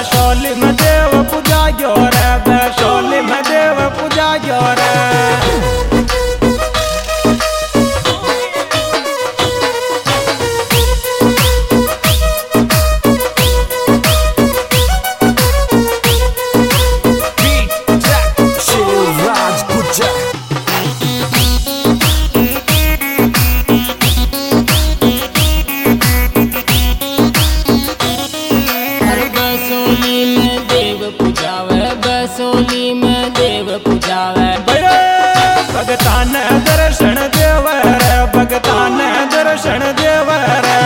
बैशोली में देव पूजा गयो रे, बैशोली में देव पूजा गयो रे। बैसोली में देव पूजावे भगता ने दर्शन देव रे, भगता ने दर्शन देव रे।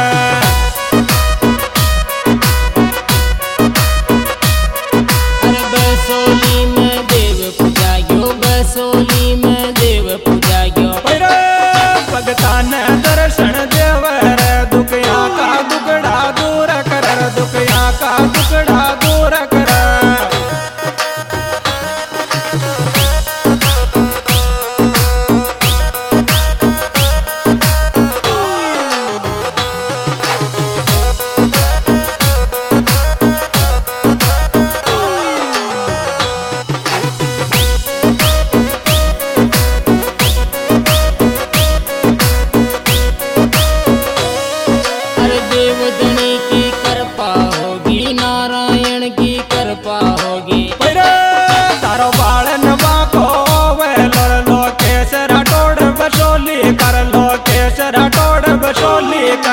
अरे बैसोली में देव पूजा गयो, बैसोली में देव पूजा गयो। भगता ने दर्शन देव रे, दुखिया का दुखड़ा दूर कर, दुखिया का दुखड़ा दूर कर। देवधनी की कृपा होगी, नारायण की कृपा होगी। तारो बाल नवा को वे लोर लोकेश राठौड़ बैशोली कर, लोकेश राठौड़ बैशोली का।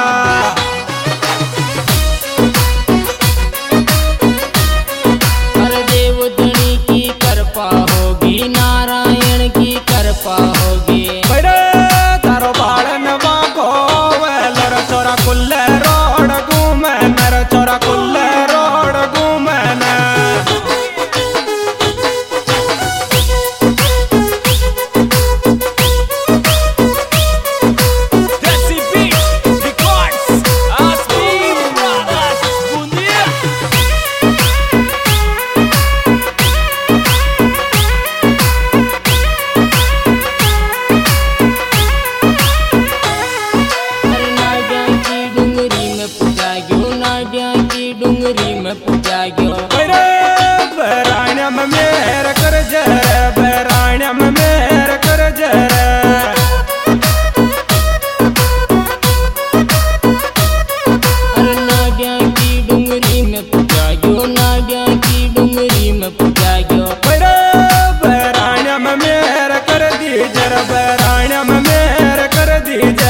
अरे देवधनी की कृपा होगी, नारायण की कृपा होगी। तारो बाल नवा को वे लोर चोरा कुल्ले रोड घूमे, मेरे चोरा कुल्ले रोड घूमे न। डूंगरी में पूजा गयो। बैराण्य में मेहर कर जरे, बैराण्य में मेहर कर जरे। अरे नाग्या की डूंगरी में पूजा गयो, नाग्या की डूंगरी में पूजा गयो। बैराण्य में मेहर कर दीजर, बैराण्य में मेहर कर दीजर।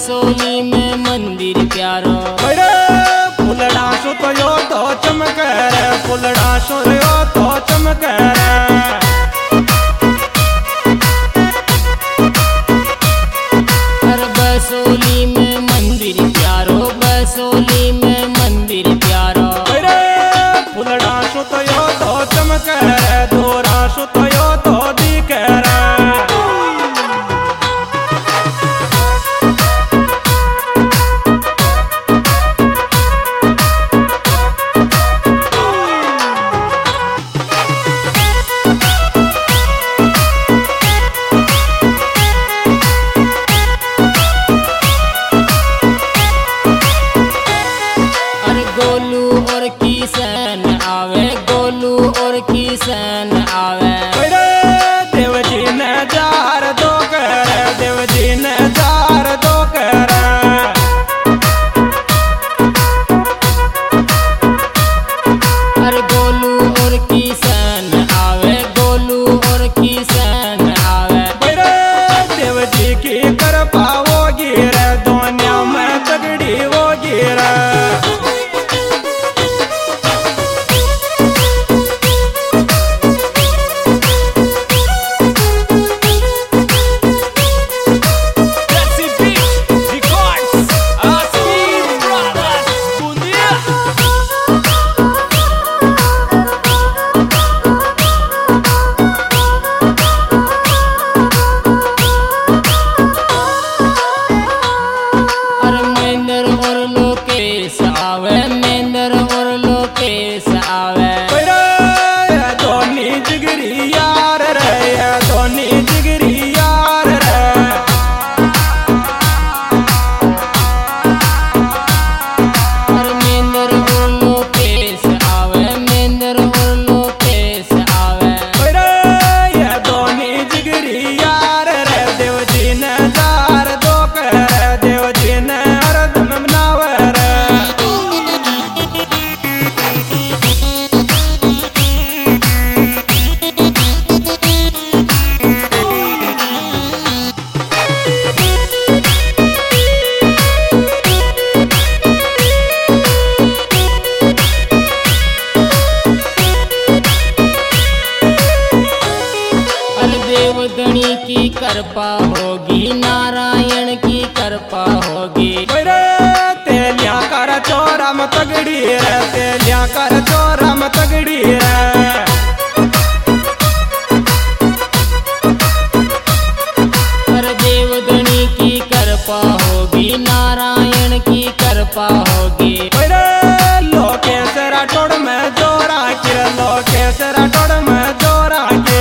बसोली में मंदिर प्यारो। अरे फुलड़ा सो तो यो तो चमक रे, फुलड़ा सो यो तो चमक रे। अरे बसोली में मंदिर प्यारो, बसोली में मंदिर प्यारो। अरे फुलड़ा सो तो यो तो चमक रे, धोरा सो तो यो तो दिख रे। गोलू और किशन आवे, गोलू और किशन आवे। देव जी ने जार दो कर, देव जी ने जार दो कर। अरे गोलू और किशन आवे, गोलू और किशन आवे। देव जी की कृपा होगी रे, दुनिया में तगड़ी होगी रे। देवगणी की कृपा होगी, नारायण की कृपा होगी। तेलिया कर चोरा में तगड़ी रे, तेलिया कर चोरा में तगड़ी रे। अरे देवगणी की कृपा होगी, नारायण की कृपा होगी। लोकेश राठौड़ में जोरा के, लोकेश राठौड़ में जोरा के।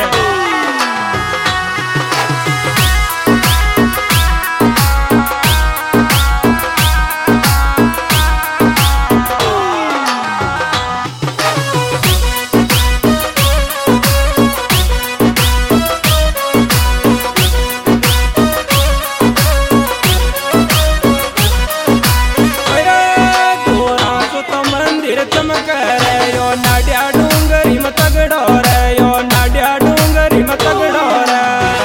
चमक रे यो नाड्या डूंगरी में तगड़ो रे, यो नाड्या डूंगरी में तगड़ो रे।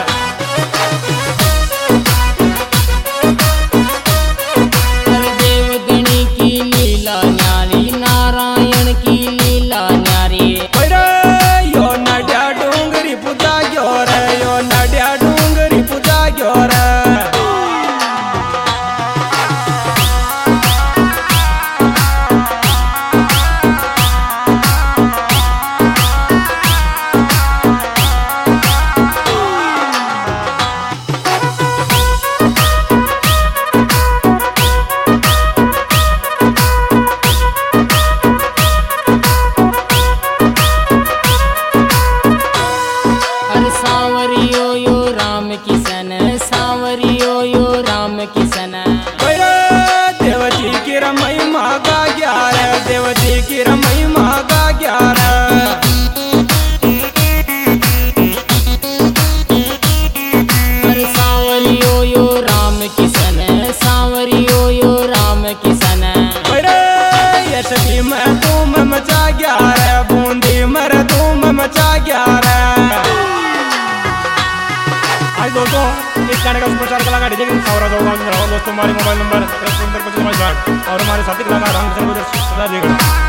अरे देवगणी की लीला न्यारी, नारायण की लीला न्यारी। यो नाड्या डूंगरी पूजा गयो रे, यो नाड्या डूंगरी पूजा गयो रे। सांवरियो यो राम किशन, सांवरियो यो राम किशन। देव जी की रमई मागा ग्यारह, देव जी की रमई मागा ग्यारह। अरे सांवरियो यो राम किशन, सांवरियो यो राम किशन। यश भी मैं धूम मचा ग्यारह, बूंदी मर धूम मचा ग्यारह। आज दोस्तों इस गाने का सुपरस्टार कलाकार डीजे सावरा दोस्तों हमारे मोबाइल नंबर 55 और हमारे साथी कलाकार रामचंद्र